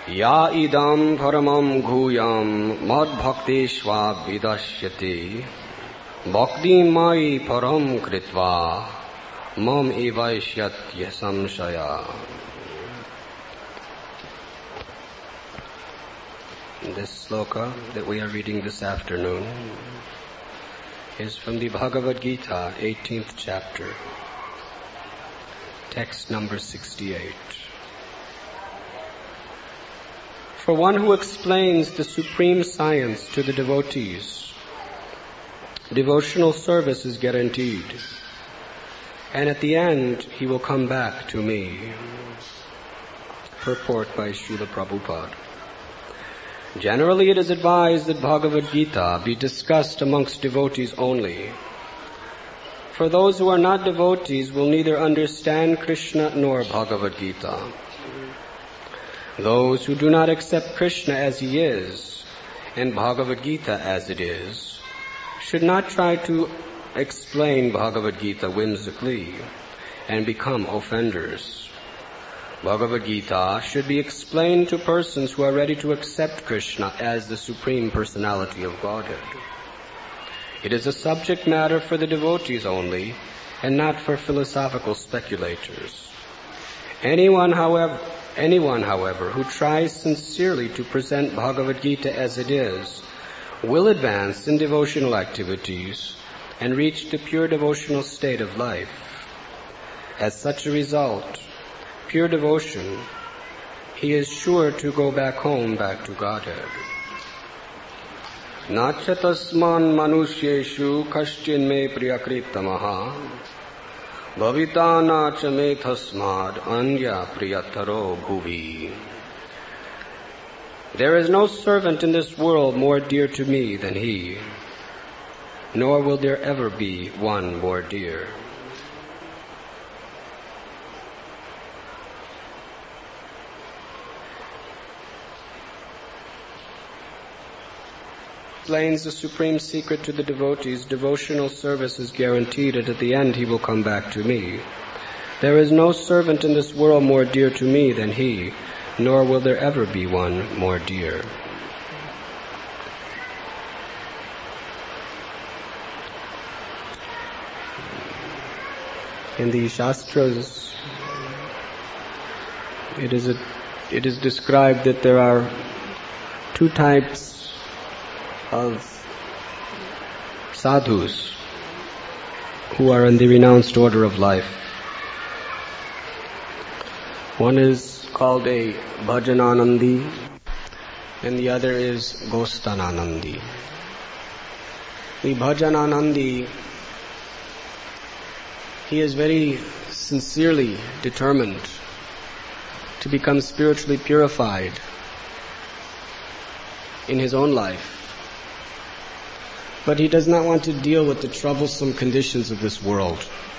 Ya idam paramam guyam mad bhakteshva vidasyati bhakti mai param kritva mam evaishyatya samshaya. This sloka that we are reading this afternoon is from the Bhagavad Gita, 18th chapter, text number 68. For one who explains the supreme science to the devotees, devotional service is guaranteed, and at the end he will come back to me. Purport by Srila Prabhupada. Generally, it is advised that Bhagavad Gita be discussed amongst devotees only. For those who are not devotees will neither understand Krishna nor Bhagavad Gita. Those who do not accept Krishna as he is and Bhagavad Gita as it is should not try to explain Bhagavad Gita whimsically and become offenders. Bhagavad Gita should be explained to persons who are ready to accept Krishna as the Supreme Personality of Godhead. It is a subject matter for the devotees only, and not for philosophical speculators. Anyone, however, who tries sincerely to present Bhagavad Gita as it is, will advance in devotional activities and reach the pure devotional state of life. As such a result, pure devotion, he is sure to go back home, back to Godhead. Nacha tasman manushyeshu kaschin me priyakritamaha bhavita nacha me tasmad anya priyataro bhuvi. There is no servant in this world more dear to me than he, nor will there ever be one more dear. Explains the supreme secret to the devotees. Devotional service is guaranteed, and at the end he will come back to me. There is no servant in this world more dear to me than he, nor will there ever be one more dear. In the Shastras, it is described that there are two types of sadhus who are in the renounced order of life. One is called a bhajananandi and the other is gostananandi. The bhajananandi, he is very sincerely determined to become spiritually purified in his own life. But he does not want to deal with the troublesome conditions of this world.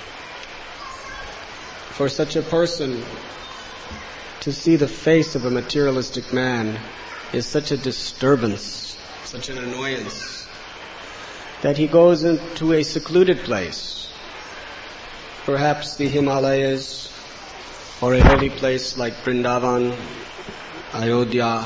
For such a person, to see the face of a materialistic man is such a disturbance, such an annoyance, that he goes into a secluded place, perhaps the Himalayas, or a holy place like Vrindavan, Ayodhya,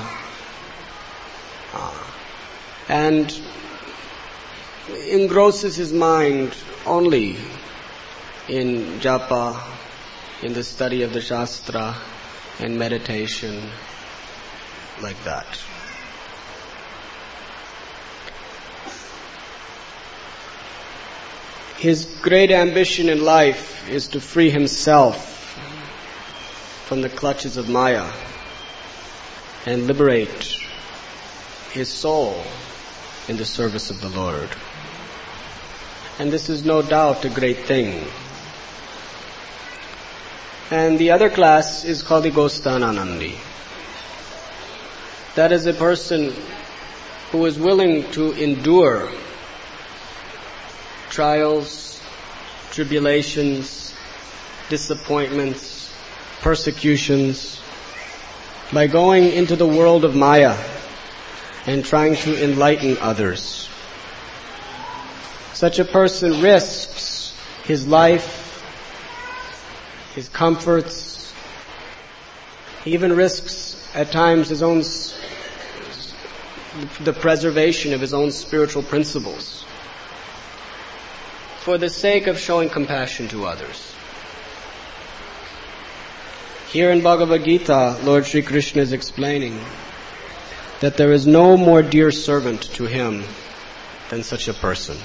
and engrosses his mind only in japa, in the study of the Shastra, and meditation, like that. His great ambition in life is to free himself from the clutches of Maya and liberate his soul in the service of the Lord. And this is no doubt a great thing. And the other class is called the Gostananandi. That is a person who is willing to endure trials, tribulations, disappointments, persecutions, by going into the world of Maya and trying to enlighten others. Such a person risks his life, his comforts. He even risks at times the preservation of his own spiritual principles for the sake of showing compassion to others. Here in Bhagavad Gita, Lord Sri Krishna is explaining that there is no more dear servant to him than such a person.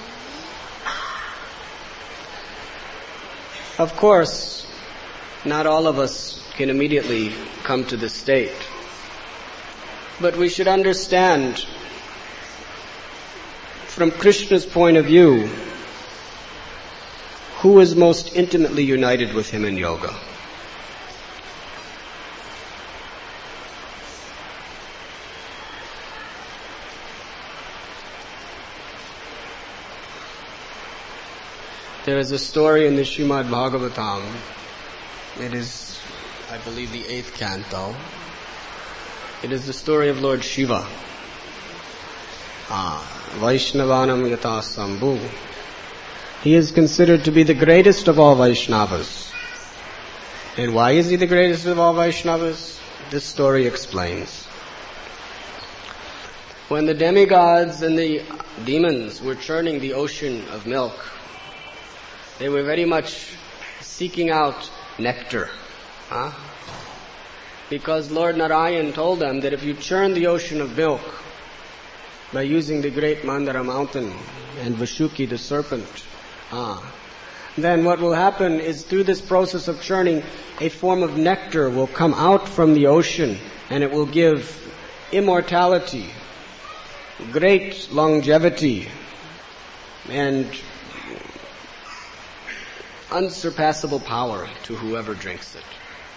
Of course, not all of us can immediately come to this state. But we should understand, from Krishna's point of view, who is most intimately united with him in yoga. There is a story in the Srimad Bhagavatam. It is, I believe, the 8th canto. It is the story of Lord Shiva. Vaishnavanam Yata Sambhu. He is considered to be the greatest of all Vaishnavas. And why is he the greatest of all Vaishnavas? This story explains. When the demigods and the demons were churning the ocean of milk, they were very much seeking out nectar. Because Lord Narayan told them that if you churn the ocean of milk by using the great Mandara mountain and Vashuki the serpent, then what will happen is through this process of churning, a form of nectar will come out from the ocean and it will give immortality, great longevity, and unsurpassable power to whoever drinks it.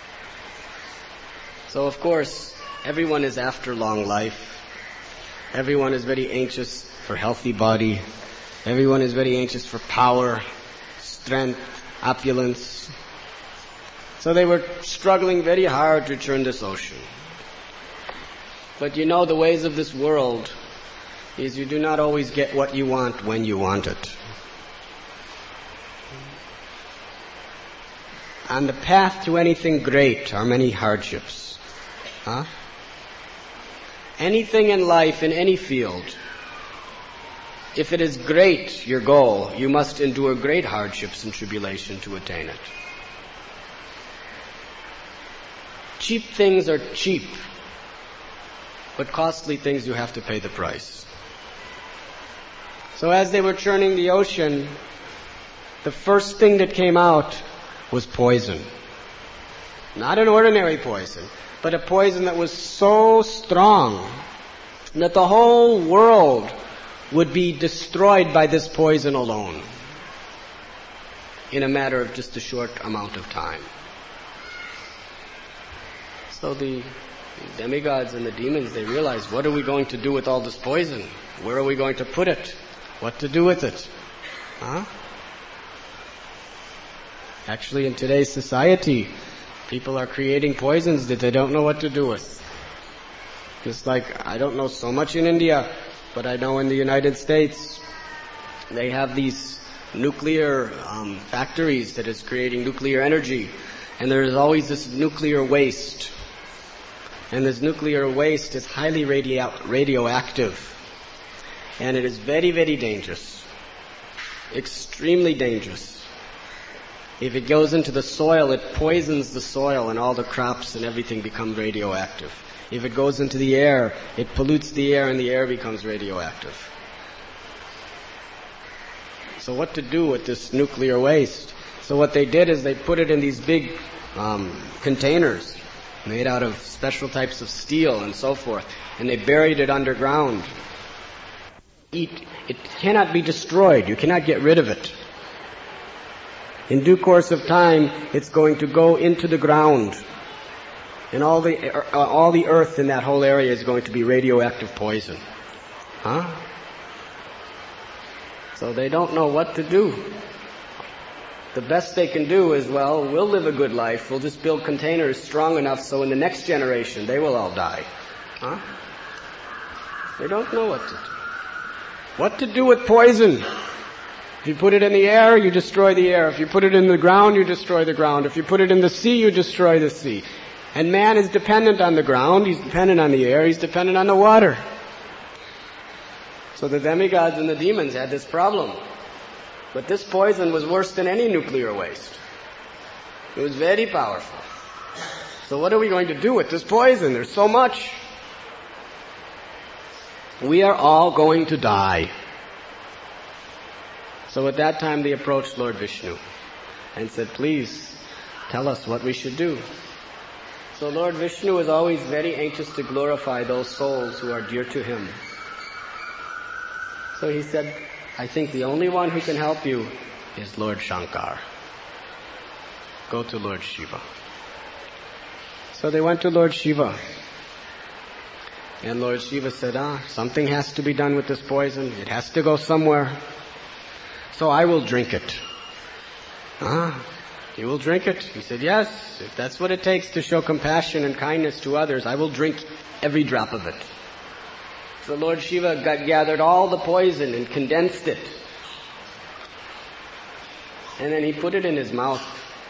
So of course, everyone is after long life. Everyone is very anxious for healthy body. Everyone is very anxious for power, strength, opulence. So they were struggling very hard to churn this ocean. But you know, the ways of this world is you do not always get what you want when you want it. On the path to anything great are many hardships. Anything in life, in any field, if it is great, your goal, you must endure great hardships and tribulation to attain it. Cheap things are cheap, but costly things you have to pay the price. So as they were churning the ocean, the first thing that came out was poison. Not an ordinary poison, but a poison that was so strong that the whole world would be destroyed by this poison alone in a matter of just a short amount of time. So the demigods and the demons, they realized, what are we going to do with all this poison? Where are we going to put it? What to do with it? Actually, in today's society, people are creating poisons that they don't know what to do with. Just like, I don't know so much in India, but I know in the United States, they have these nuclear factories that is creating nuclear energy. And there is always this nuclear waste. And this nuclear waste is highly radioactive. And it is very, very dangerous. Extremely dangerous. If it goes into the soil, it poisons the soil and all the crops and everything become radioactive. If it goes into the air, it pollutes the air and the air becomes radioactive. So what to do with this nuclear waste? So what they did is they put it in these big containers made out of special types of steel and so forth, and they buried it underground. It cannot be destroyed. You cannot get rid of it. In due course of time, it's going to go into the ground. And all the earth in that whole area is going to be radioactive poison. So they don't know what to do. The best they can do is, well, we'll live a good life. We'll just build containers strong enough so in the next generation they will all die. They don't know what to do. What to do with poison? If you put it in the air, you destroy the air. If you put it in the ground, you destroy the ground. If you put it in the sea, you destroy the sea. And man is dependent on the ground, he's dependent on the air, he's dependent on the water. So the demigods and the demons had this problem. But this poison was worse than any nuclear waste. It was very powerful. So what are we going to do with this poison? There's so much. We are all going to die. So at that time they approached Lord Vishnu and said, please tell us what we should do. So Lord Vishnu is always very anxious to glorify those souls who are dear to him. So he said, I think the only one who can help you is Lord Shankar. Go to Lord Shiva. So they went to Lord Shiva. And Lord Shiva said, something has to be done with this poison. It has to go somewhere. So I will drink it. You will drink it? He said, yes, if that's what it takes to show compassion and kindness to others, I will drink every drop of it. So Lord Shiva gathered all the poison and condensed it. And then he put it in his mouth.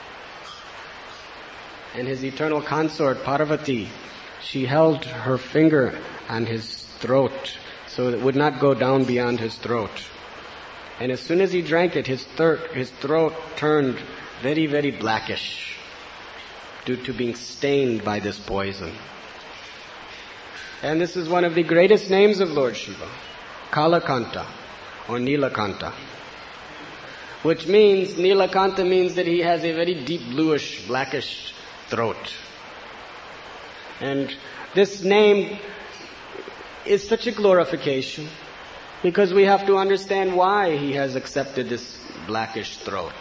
And his eternal consort, Parvati, she held her finger on his throat so that it would not go down beyond his throat. And as soon as he drank it, his throat turned very, very blackish due to being stained by this poison. And this is one of the greatest names of Lord Shiva, Kalakanta or Nilakanta, which means, Nilakanta means that he has a very deep bluish, blackish throat. And this name is such a glorification because we have to understand why he has accepted this blackish throat.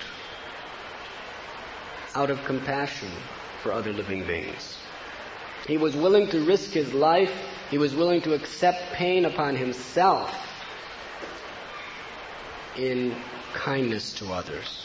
Out of compassion for other living beings. He was willing to risk his life. He was willing to accept pain upon himself in kindness to others.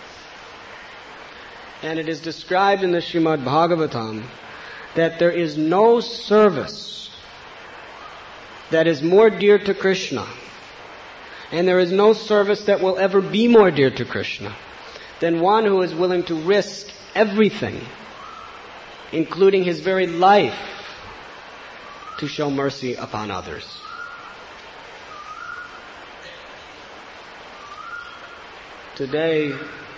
And it is described in the Srimad Bhagavatam that there is no service that is more dear to Krishna, and there is no service that will ever be more dear to Krishna than one who is willing to risk everything, including his very life, to show mercy upon others. Today,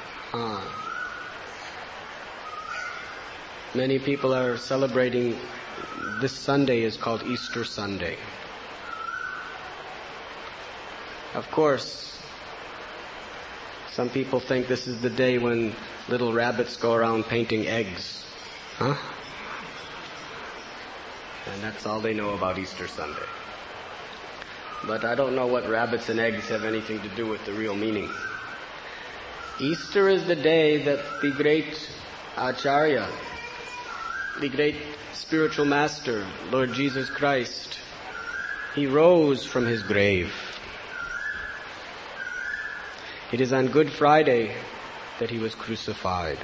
many people are celebrating, this Sunday is called Easter Sunday. Of course, some people think this is the day when little rabbits go around painting eggs. And that's all they know about Easter Sunday. But I don't know what rabbits and eggs have anything to do with the real meaning. Easter is the day that the great Acharya, the great spiritual master, Lord Jesus Christ, he rose from his grave. It is on Good Friday that he was crucified.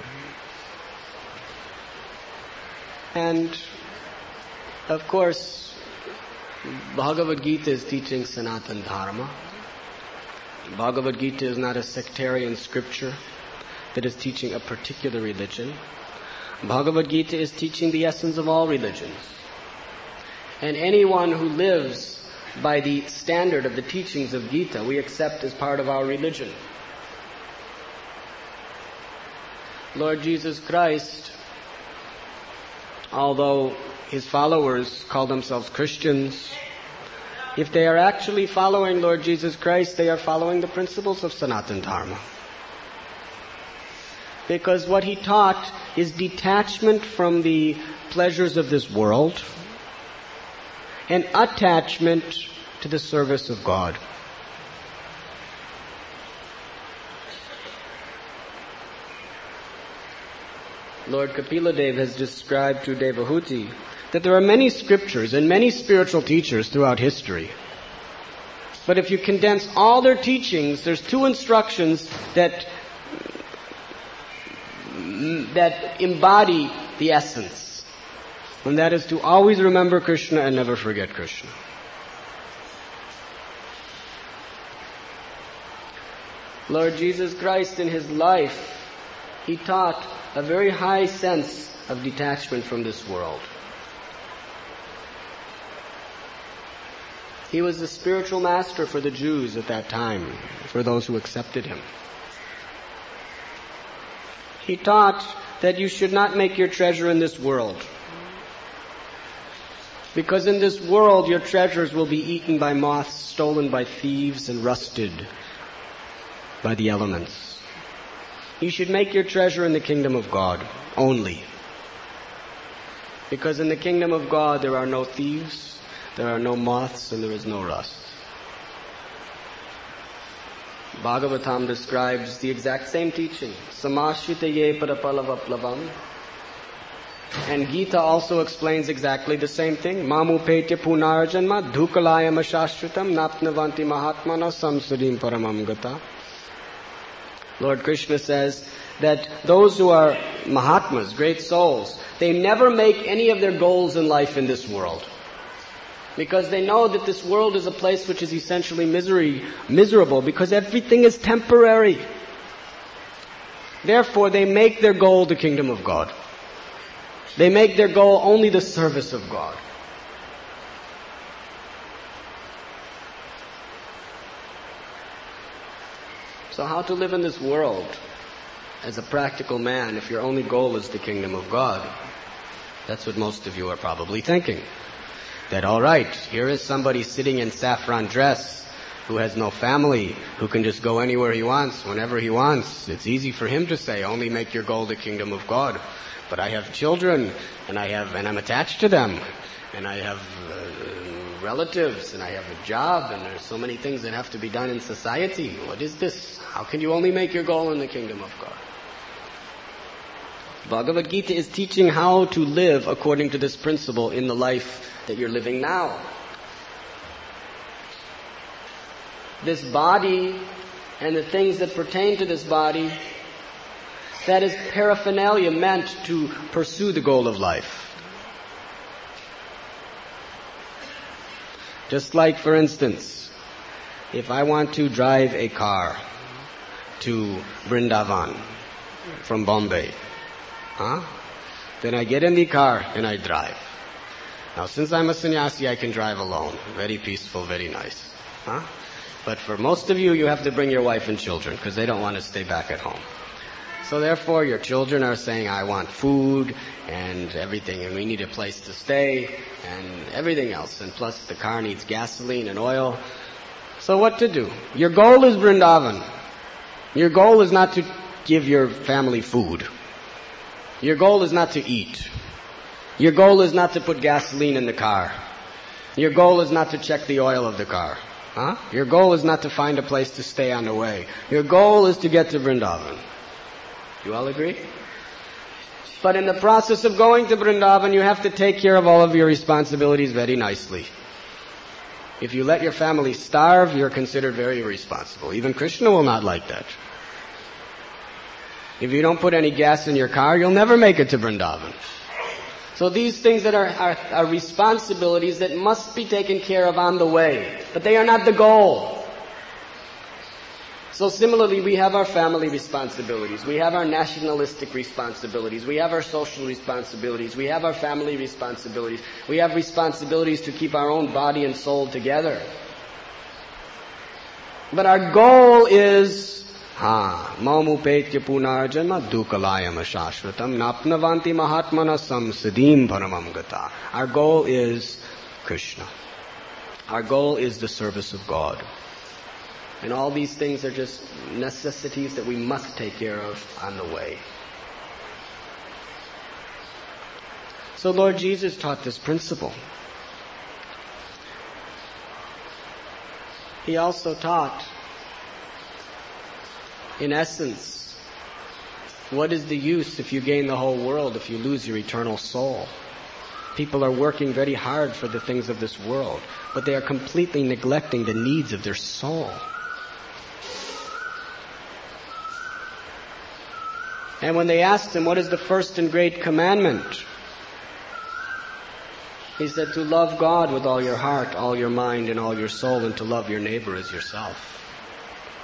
And, of course, Bhagavad Gita is teaching Sanatana Dharma. Bhagavad Gita is not a sectarian scripture that is teaching a particular religion. Bhagavad Gita is teaching the essence of all religions. And anyone who lives by the standard of the teachings of Gita, we accept as part of our religion. Lord Jesus Christ, although his followers call themselves Christians, if they are actually following Lord Jesus Christ, they are following the principles of Sanatana Dharma. Because what he taught is detachment from the pleasures of this world and attachment to the service of God. Lord Kapila Dev has described through Devahuti that there are many scriptures and many spiritual teachers throughout history. But if you condense all their teachings, there's two instructions that embody the essence. And that is to always remember Krishna and never forget Krishna. Lord Jesus Christ in his life, he taught a very high sense of detachment from this world. He was the spiritual master for the Jews at that time, for those who accepted him. He taught that you should not make your treasure in this world, because in this world your treasures will be eaten by moths, stolen by thieves, and rusted by the elements. You should make your treasure in the kingdom of God only, because in the kingdom of God there are no thieves, there are no moths, and there is no rust. Bhagavatam describes the exact same teaching. Samashitaye parapalavaplavam. And Gita also explains exactly the same thing. Mamupetya punarjanma dhukalayam ashashritam napnavanti mahatmana samsadim paramam gata. Lord Krishna says that those who are Mahatmas, great souls, they never make any of their goals in life in this world. Because they know that this world is a place which is essentially miserable, because everything is temporary. Therefore, they make their goal the kingdom of God. They make their goal only the service of God. So how to live in this world as a practical man if your only goal is the kingdom of God? That's what most of you are probably thinking. That, all right, here is somebody sitting in saffron dress who has no family, who can just go anywhere he wants, whenever he wants. It's easy for him to say, only make your goal the kingdom of God. But I have children, and I'm attached to them, and I have relatives, and I have a job, and there's so many things that have to be done in society. What is this? How can you only make your goal in the kingdom of God? Bhagavad Gita is teaching how to live according to this principle in the life that you're living now. This body and the things that pertain to this body, that is paraphernalia meant to pursue the goal of life. Just like, for instance, if I want to drive a car to Vrindavan from Bombay, then I get in the car and I drive. Now, since I'm a sannyasi, I can drive alone. Very peaceful, very nice. But for most of you, you have to bring your wife and children because they don't want to stay back at home. So therefore, your children are saying, I want food and everything, and we need a place to stay and everything else. And plus, the car needs gasoline and oil. So what to do? Your goal is Vrindavan. Your goal is not to give your family food. Your goal is not to eat. Your goal is not to put gasoline in the car. Your goal is not to check the oil of the car. Your goal is not to find a place to stay on the way. Your goal is to get to Vrindavan. You all agree? But in the process of going to Vrindavan, you have to take care of all of your responsibilities very nicely. If you let your family starve, you're considered very irresponsible. Even Krishna will not like that. If you don't put any gas in your car, you'll never make it to Vrindavan. So these things that are responsibilities that must be taken care of on the way, but they are not the goal. So similarly, we have our family responsibilities, we have our nationalistic responsibilities, we have our social responsibilities, we have our family responsibilities, we have responsibilities to keep our own body and soul together. But our goal is Mamupetya punarjanma dukalayam ashashratam napnavanti mahatmana samsadim paramam gata. Our goal is Krishna. Our goal is the service of God. And all these things are just necessities that we must take care of on the way. So Lord Jesus taught this principle. He also taught, in essence, what is the use if you gain the whole world if you lose your eternal soul? People are working very hard for the things of this world, but they are completely neglecting the needs of their soul. And when they asked him, what is the first and great commandment? He said, to love God with all your heart, all your mind, and all your soul, and to love your neighbor as yourself.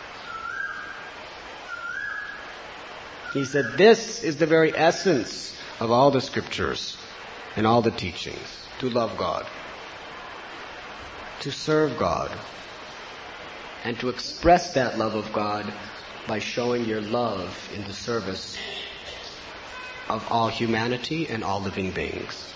He said, this is the very essence of all the scriptures and all the teachings, to love God, to serve God, and to express that love of God by showing your love in the service of all humanity and all living beings.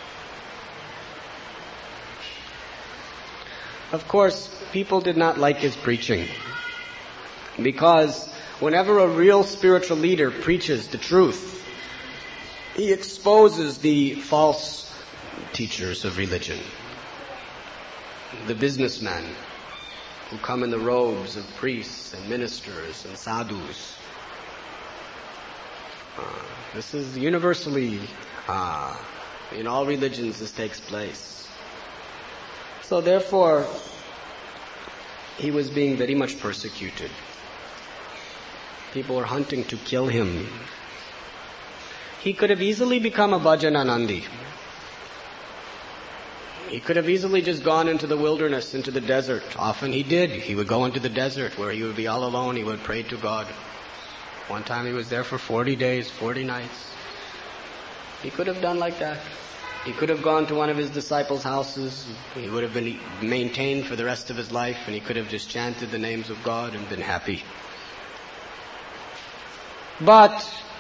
Of course, people did not like his preaching, because whenever a real spiritual leader preaches the truth, he exposes the false teachers of religion, the businessmen who come in the robes of priests and ministers and sadhus. This is universally, in all religions this takes place. So therefore, he was being very much persecuted. People were hunting to kill him. He could have easily become a Bhajananandi. He could have easily just gone into the wilderness, into the desert. Often he did. He would go into the desert where he would be all alone. He would pray to God. One time he was there for 40 days, 40 nights. He could have done like that. He could have gone to one of his disciples' houses. He would have been maintained for the rest of his life, and he could have just chanted the names of God and been happy. But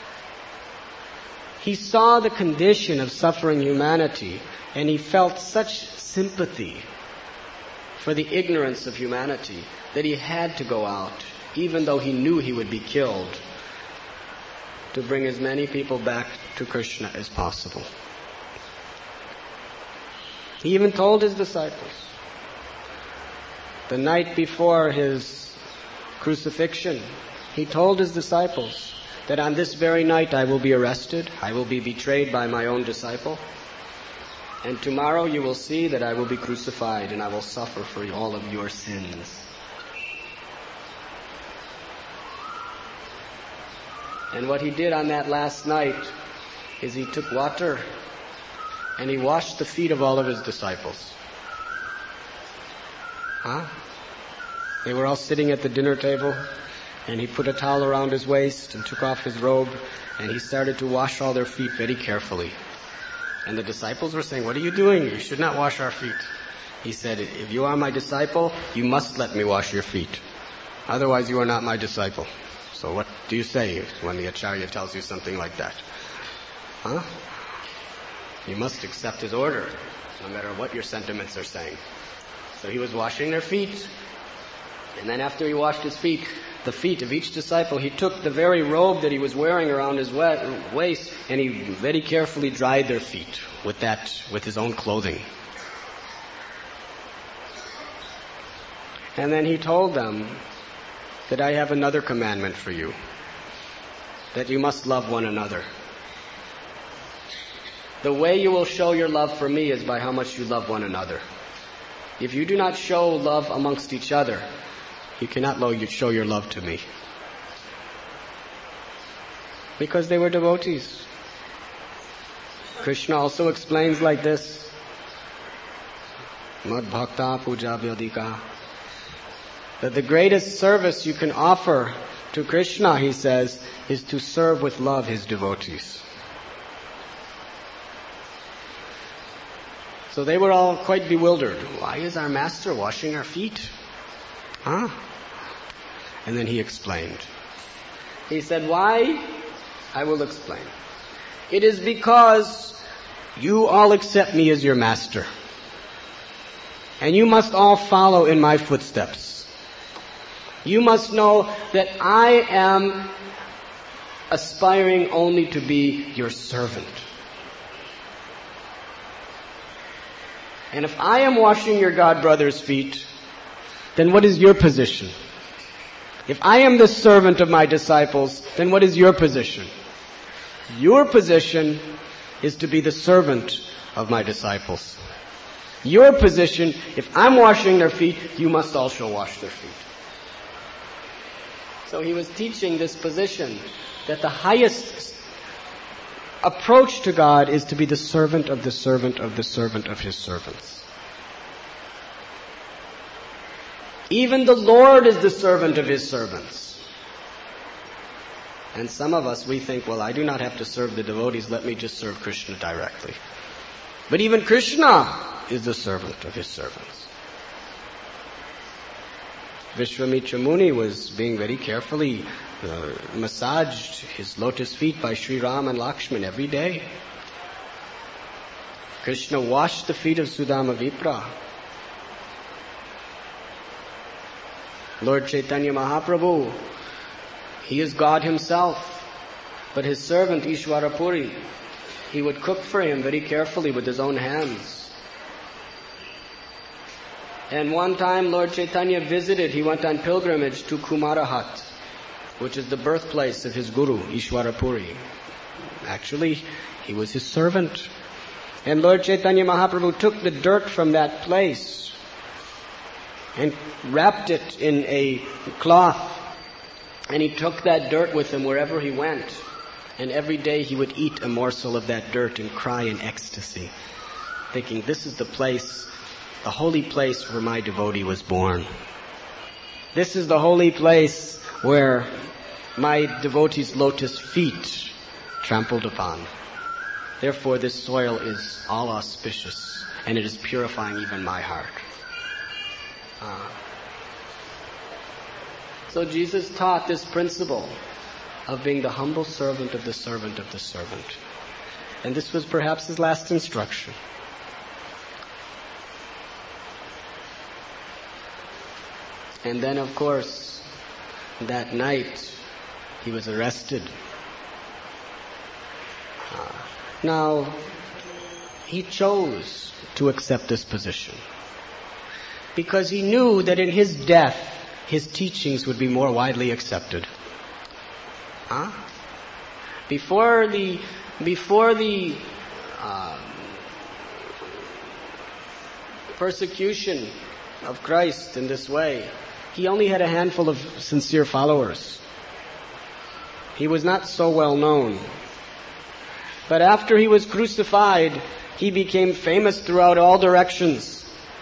he saw the condition of suffering humanity, and he felt such sympathy for the ignorance of humanity that he had to go out, even though he knew he would be killed, to bring as many people back to Krishna as possible. He even told his disciples, the night before his crucifixion, he told his disciples that on this very night I will be arrested, I will be betrayed by my own disciple, and tomorrow you will see that I will be crucified and I will suffer for all of your sins. And what he did on that last night is he took water and he washed the feet of all of his disciples. They were all sitting at the dinner table, and he put a towel around his waist and took off his robe, and he started to wash all their feet very carefully. And the disciples were saying, "What are you doing? You should not wash our feet." He said, "If you are my disciple, you must let me wash your feet. Otherwise you are not my disciple." So what do you say when the Acharya tells you something like that? You must accept his order, no matter what your sentiments are saying. So he was washing their feet. And then after he washed his feet, the feet of each disciple, he took the very robe that he was wearing around his waist, and he very carefully dried their feet with his own clothing. And then he told them that I have another commandment for you, that you must love one another. The way you will show your love for me is by how much you love one another. If you do not show love amongst each other, you cannot show your love to me. Because they were devotees. Krishna also explains like this, Mad Bhakta Puja Vyadika, that the greatest service you can offer to Krishna, he says, is to serve with love his devotees. So they were all quite bewildered. Why is our master washing our feet? And then he explained. He said, why? I will explain. It is because you all accept me as your master. And you must all follow in my footsteps. You must know that I am aspiring only to be your servant. And if I am washing your god brother's feet, then what is your position? If I am the servant of my disciples, then what is your position? Your position is to be the servant of my disciples. Your position, if I'm washing their feet, you must also wash their feet. So he was teaching this position, that the highest approach to God is to be the servant of the servant of the servant of his servants. Even the Lord is the servant of his servants. And some of us, we think, well, I do not have to serve the devotees, let me just serve Krishna directly. But even Krishna is the servant of his servants. Vishwamitra Muni was being very carefully massaged his lotus feet by Sri Ram and Lakshman every day. Krishna washed the feet of Sudama Vipra. Lord Chaitanya Mahaprabhu, he is God himself, but his servant Ishwara Puri, he would cook for him very carefully with his own hands. And one time Lord Chaitanya visited, he went on pilgrimage to Kumarahat, which is the birthplace of his guru, Ishwara Puri. Actually, he was his servant. And Lord Chaitanya Mahaprabhu took the dirt from that place and wrapped it in a cloth. And he took that dirt with him wherever he went. And every day he would eat a morsel of that dirt and cry in ecstasy, thinking, this is the place, the holy place where my devotee was born. This is the holy place where my devotee's lotus feet trampled upon. Therefore this soil is all auspicious, and it is purifying even my heart. So Jesus taught this principle of being the humble servant of the servant of the servant. And this was perhaps his last instruction. And then, of course, that night, he was arrested. Now, he chose to accept this position because he knew that in his death, his teachings would be more widely accepted. Before the persecution of Christ in this way, he only had a handful of sincere followers. He was not so well known. But after he was crucified, he became famous throughout all directions.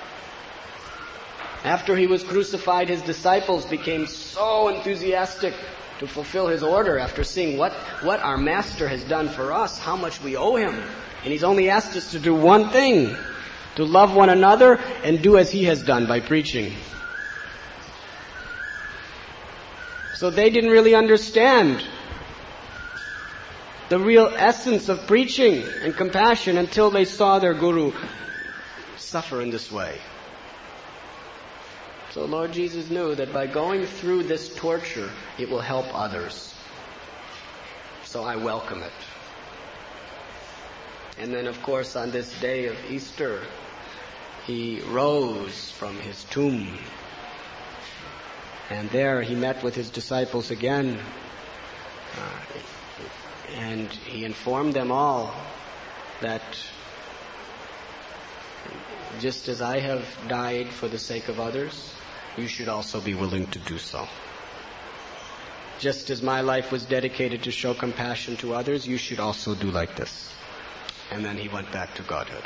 After he was crucified, his disciples became so enthusiastic to fulfill his order after seeing what our master has done for us, how much we owe him. And he's only asked us to do one thing, to love one another and do as he has done by preaching. So they didn't really understand the real essence of preaching and compassion until they saw their guru suffer in this way. So Lord Jesus knew that by going through this torture, it will help others. So I welcome it. And then, of course, on this day of Easter, he rose from his tomb. And there he met with his disciples again. And he informed them all that just as I have died for the sake of others, you should also be willing to do so. Just as my life was dedicated to show compassion to others, you should also do like this. And then he went back to Godhood.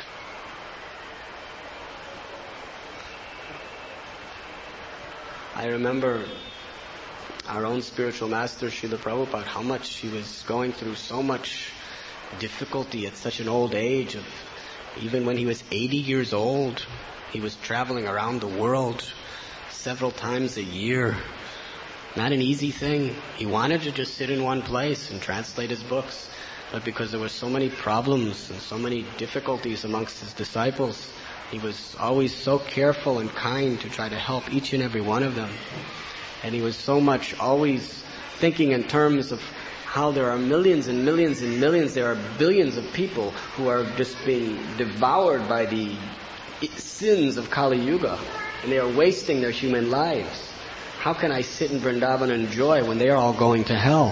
I remember our own spiritual master, Srila Prabhupada, how much he was going through so much difficulty at such an old age. Even when he was 80 years old, he was traveling around the world several times a year. Not an easy thing. He wanted to just sit in one place and translate his books, but because there were so many problems and so many difficulties amongst his disciples, he was always so careful and kind to try to help each and every one of them. And he was so much always thinking in terms of how there are millions and millions and millions, there are billions of people who are just being devoured by the sins of Kali Yuga, and they are wasting their human lives. How can I sit in Vrindavan and enjoy when they are all going to hell?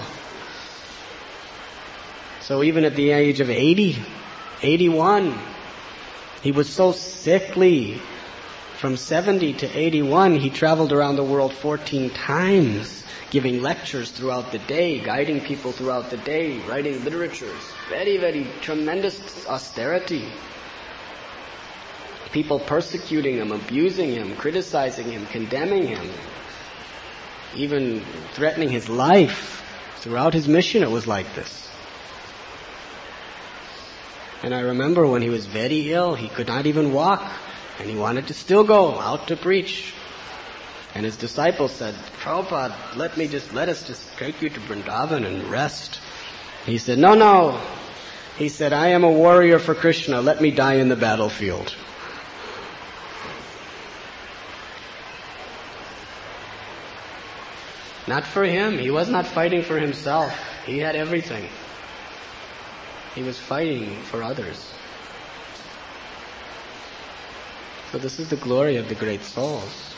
So even at the age of 80, 81, he was so sickly. From 70 to 81, he traveled around the world 14 times, giving lectures throughout the day, guiding people throughout the day, writing literatures. Very, very tremendous austerity. People persecuting him, abusing him, criticizing him, condemning him, even threatening his life. Throughout his mission it was like this. And I remember when he was very ill, he could not even walk, and he wanted to still go out to preach. And his disciples said, Prabhupada, let us just take you to Vrindavan and rest. He said, no. He said, I am a warrior for Krishna. Let me die in the battlefield. Not for him. He was not fighting for himself. He had everything. He was fighting for others. So this is the glory of the great souls.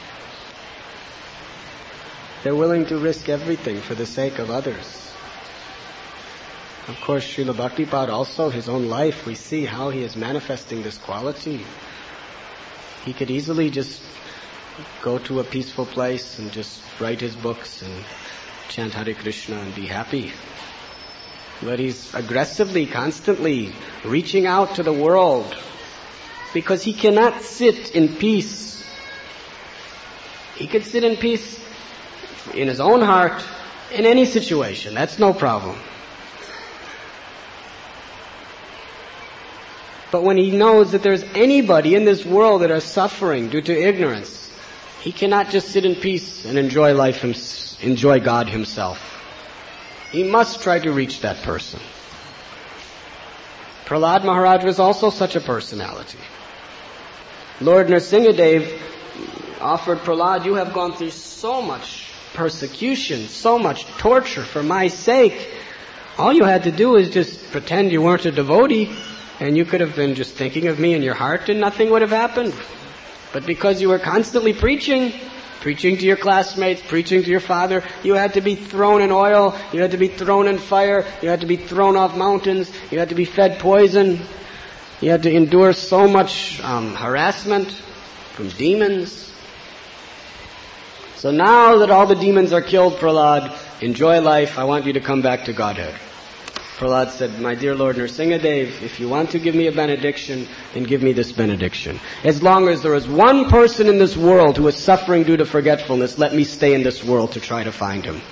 They're willing to risk everything for the sake of others. Of course, Srila Bhaktipada also, his own life, we see how he is manifesting this quality. He could easily just go to a peaceful place and just write his books and chant Hare Krishna and be happy. But he's aggressively, constantly reaching out to the world because he cannot sit in peace. He could sit in peace in his own heart in any situation. That's no problem. But when he knows that there's anybody in this world that are suffering due to ignorance, he cannot just sit in peace and enjoy life, enjoy God himself. He must try to reach that person. Prahlad Maharaj was also such a personality. Lord Nrsingadev offered Prahlad, you have gone through so much persecution, so much torture for my sake. All you had to do is just pretend you weren't a devotee, and you could have been just thinking of me in your heart and nothing would have happened. But because you were constantly preaching to your classmates, preaching to your father, you had to be thrown in oil, you had to be thrown in fire, you had to be thrown off mountains, you had to be fed poison, you had to endure so much harassment from demons. So now that all the demons are killed, Prahlad, enjoy life, I want you to come back to Godhead. Prahlad said, my dear Lord Nrsingadev, if you want to give me a benediction, then give me this benediction. As long as there is one person in this world who is suffering due to forgetfulness, let me stay in this world to try to find him.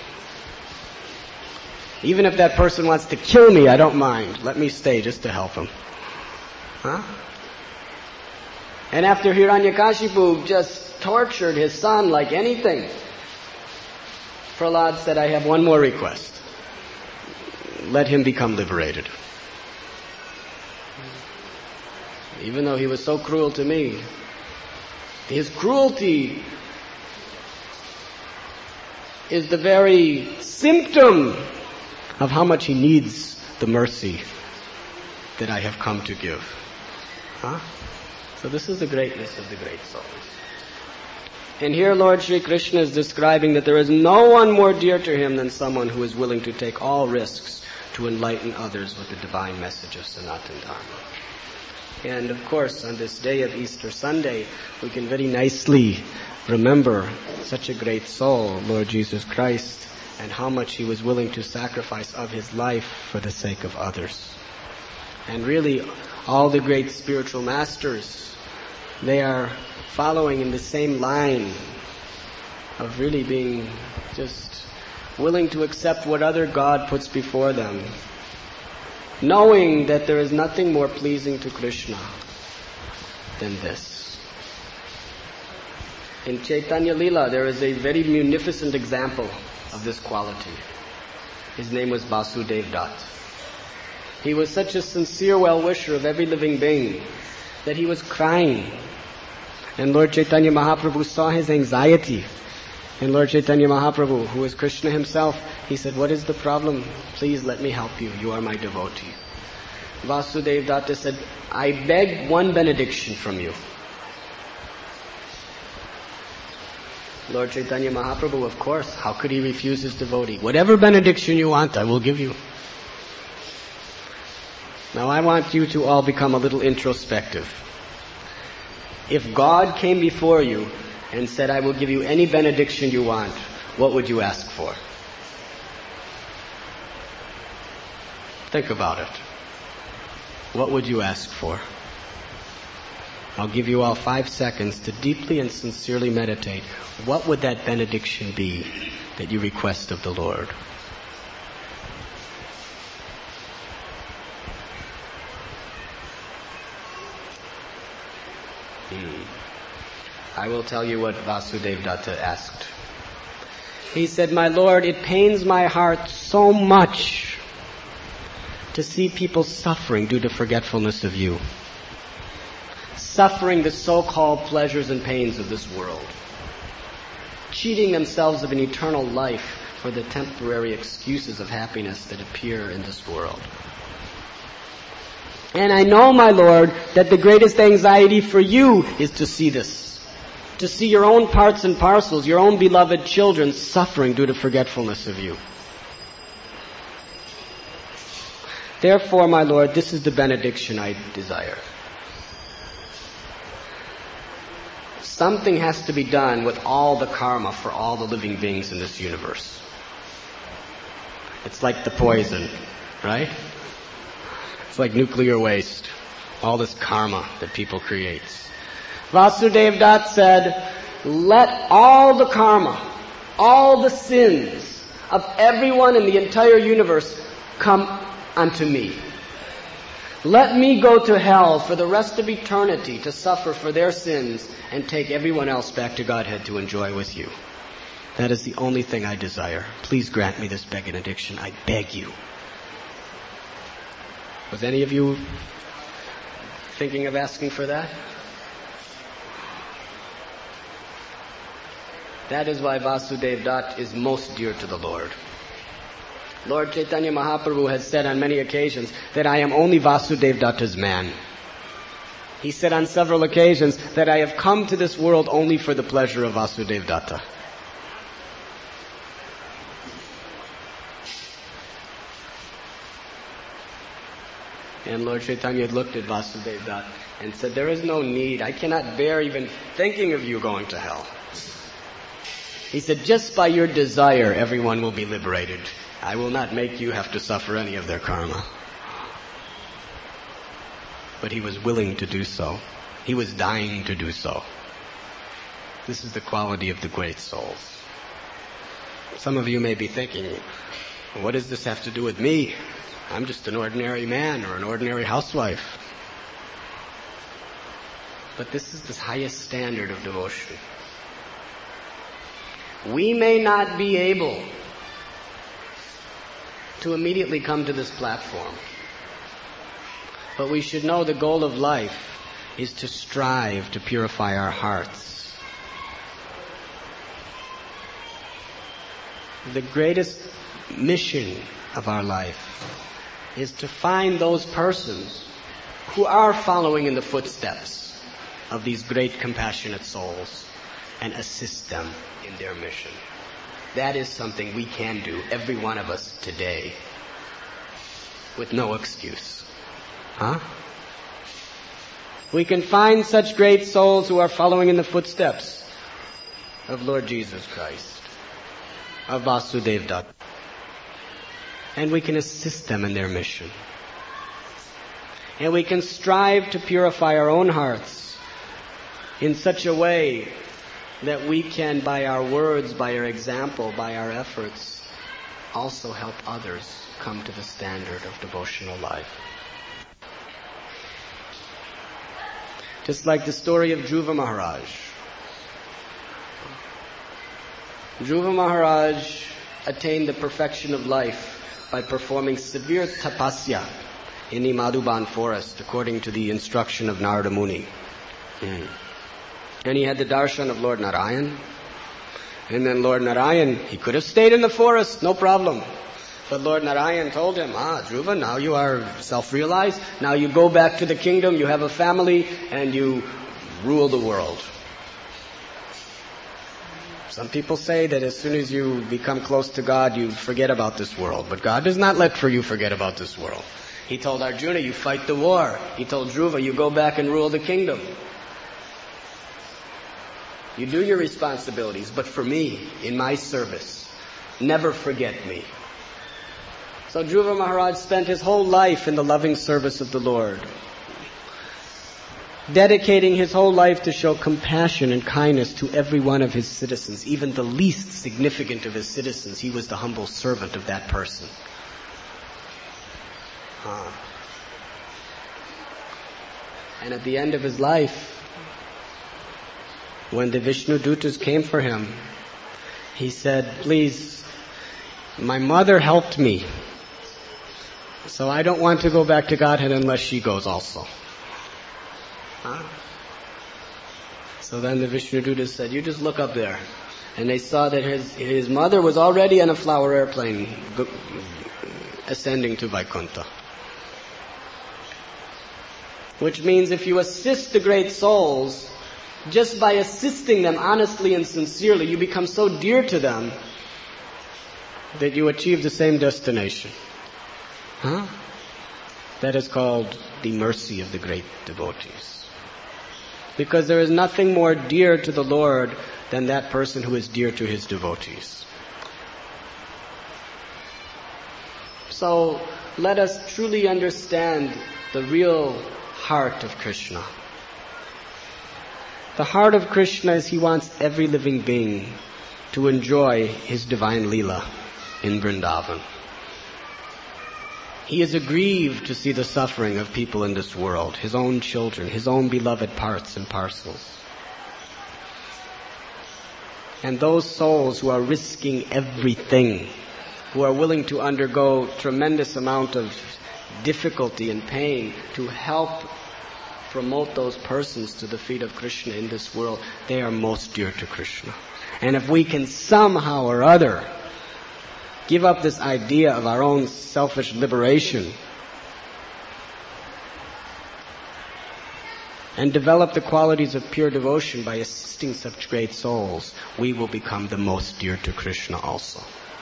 Even if that person wants to kill me, I don't mind. Let me stay just to help him. Huh? And after Hiranyakashipu just tortured his son like anything, Prahlad said, I have one more request. Let him become liberated. Even though he was so cruel to me, his cruelty is the very symptom of how much he needs the mercy that I have come to give. Huh? So this is the greatness of the great souls. And here Lord Sri Krishna is describing that there is no one more dear to him than someone who is willing to take all risks to enlighten others with the divine message of Sanatana Dharma. And of course, on this day of Easter Sunday, we can very nicely remember such a great soul, Lord Jesus Christ, and how much he was willing to sacrifice of his life for the sake of others. And really, all the great spiritual masters, they are following in the same line of really being just willing to accept what other God puts before them, knowing that there is nothing more pleasing to Krishna than this. In Chaitanya Leela, there is a very munificent example of this quality. His name was Vasudev Dutt. He was such a sincere well-wisher of every living being that he was crying. And Lord Chaitanya Mahaprabhu saw his anxiety. And Lord Chaitanya Mahaprabhu, who is Krishna himself, he said, what is the problem? Please let me help you. You are my devotee. Vasudev Datta said, I beg one benediction from you. Lord Chaitanya Mahaprabhu, of course, how could he refuse his devotee? Whatever benediction you want, I will give you. Now I want you to all become a little introspective. If God came before you and said, I will give you any benediction you want, what would you ask for? Think about it. What would you ask for? I'll give you all 5 seconds to deeply and sincerely meditate. What would that benediction be that you request of the Lord? I will tell you what Vasudevadatta asked. He said, "My Lord, it pains my heart so much to see people suffering due to forgetfulness of you. Suffering the so-called pleasures and pains of this world. Cheating themselves of an eternal life for the temporary excuses of happiness that appear in this world. And I know, my Lord, that the greatest anxiety for you is to see this. To see your own parts and parcels, your own beloved children suffering due to forgetfulness of you. Therefore, my Lord, this is the benediction I desire. Something has to be done with all the karma for all the living beings in this universe. It's like the poison, right? It's like nuclear waste. All this karma that people create. Vasudevadatta said, let all the karma, all the sins of everyone in the entire universe come unto me. Let me go to hell for the rest of eternity to suffer for their sins and take everyone else back to Godhead to enjoy with you. That is the only thing I desire. Please grant me this benediction. I beg you." Was any of you thinking of asking for that? That is why Vasudevadatta is most dear to the Lord. Lord Chaitanya Mahaprabhu has said on many occasions that I am only Vasudevadatta's man. He said on several occasions that I have come to this world only for the pleasure of Vasudevadatta. And Lord Chaitanya looked at Vasudevadatta and said, "There is no need. I cannot bear even thinking of you going to hell." He said, "Just by your desire, everyone will be liberated. I will not make you have to suffer any of their karma." But he was willing to do so. He was dying to do so. This is the quality of the great souls. Some of you may be thinking, what does this have to do with me? I'm just an ordinary man or an ordinary housewife. But this is the highest standard of devotion. We may not be able to immediately come to this platform, but we should know the goal of life is to strive to purify our hearts. The greatest mission of our life is to find those persons who are following in the footsteps of these great compassionate souls and assist them in their mission. That is something we can do, every one of us today, with no excuse. We can find such great souls who are following in the footsteps of Lord Jesus Christ, of Vasudevadatta, and we can assist them in their mission. And we can strive to purify our own hearts in such a way that we can, by our words, by our example, by our efforts, also help others come to the standard of devotional life. Just like the story of Dhruva Maharaj. Dhruva Maharaj attained the perfection of life by performing severe tapasya in the Madhuban forest, according to the instruction of Narada Muni. And he had the darshan of Lord Narayan. And then Lord Narayan, he could have stayed in the forest, no problem. But Lord Narayan told him, Dhruva, now you are self-realized. Now you go back to the kingdom, you have a family, and you rule the world. Some people say that as soon as you become close to God, you forget about this world. But God does not let you forget about this world. He told Arjuna, you fight the war. He told Dhruva, you go back and rule the kingdom. You do your responsibilities, but for me, in my service, never forget me. So Dhruva Maharaj spent his whole life in the loving service of the Lord, dedicating his whole life to show compassion and kindness to every one of his citizens, even the least significant of his citizens. He was the humble servant of that person. And at the end of his life, When the Vishnu Dutas came for him, he said, please, my mother helped me, so I don't want to go back to Godhead unless she goes also. Huh? So then the Vishnu Dutas said, you just look up there. And they saw that his mother was already on a flower airplane ascending to Vaikuntha. Which means if you assist the great souls, just by assisting them honestly and sincerely, you become so dear to them that you achieve the same destination. Huh? That is called the mercy of the great devotees. Because there is nothing more dear to the Lord than that person who is dear to his devotees. So let us truly understand the real heart of Krishna. The heart of Krishna is he wants every living being to enjoy his divine Leela in Vrindavan. He is aggrieved to see the suffering of people in this world, his own children, his own beloved parts and parcels. And those souls who are risking everything, who are willing to undergo tremendous amount of difficulty and pain to help promote those persons to the feet of Krishna in this world, they are most dear to Krishna. And if we can somehow or other give up this idea of our own selfish liberation and develop the qualities of pure devotion by assisting such great souls, we will become the most dear to Krishna also.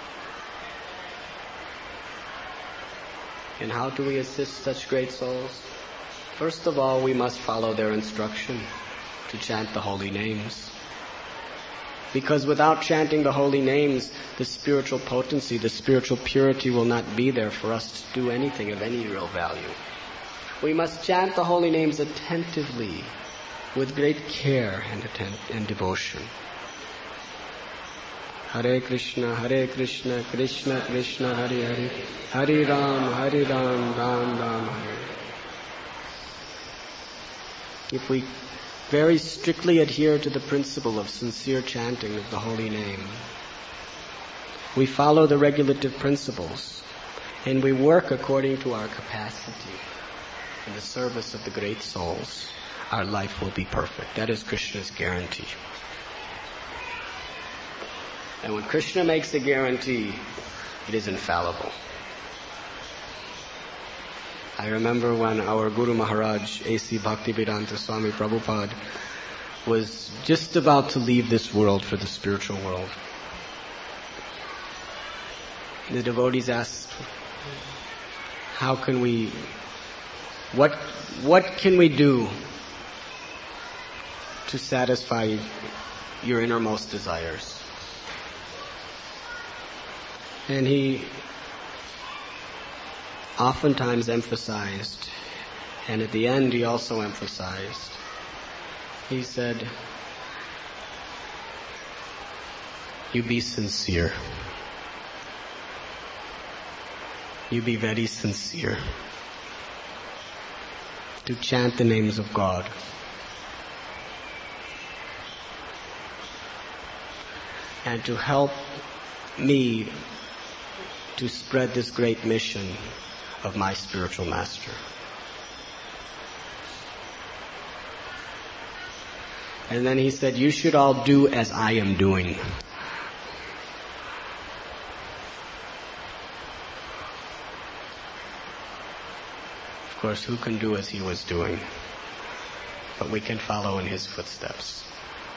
And how do we assist such great souls? First of all, we must follow their instruction to chant the holy names. Because without chanting the holy names, the spiritual potency, the spiritual purity will not be there for us to do anything of any real value. We must chant the holy names attentively, with great care and devotion. Hare Krishna, Krishna Krishna, Hare Hare, Hare Ram, Ram Ram, Hare. If we very strictly adhere to the principle of sincere chanting of the holy name, we follow the regulative principles, and we work according to our capacity in the service of the great souls, our life will be perfect. That is Krishna's guarantee. And when Krishna makes a guarantee, it is infallible. I remember when our Guru Maharaj, A.C. Bhaktivedanta Swami Prabhupada, was just about to leave this world for the spiritual world. The devotees asked, what can we do to satisfy your innermost desires? And he oftentimes emphasized, and at the end he also emphasized, he said, you be sincere. You be very sincere to chant the names of God. And to help me to spread this great mission of my spiritual master. And then he said, you should all do as I am doing. Of course, who can do as he was doing? But we can follow in his footsteps.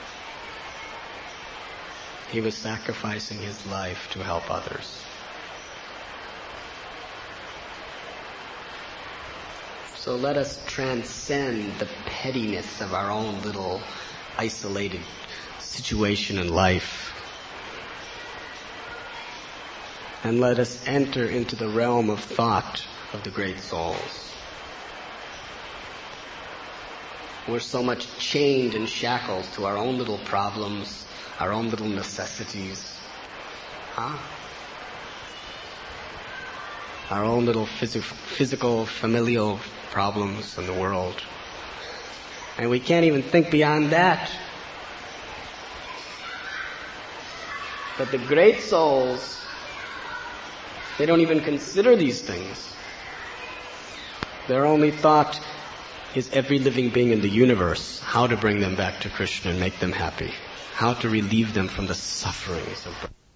He was sacrificing his life to help others. So let us transcend the pettiness of our own little isolated situation in life. And let us enter into the realm of thought of the great souls. We're so much chained and shackled to our own little problems, our own little necessities. Our own little physical, familial problems in the world. And we can't even think beyond that. But the great souls, they don't even consider these things. Their only thought is every living being in the universe, how to bring them back to Krishna and make them happy, how to relieve them from the sufferings of birth.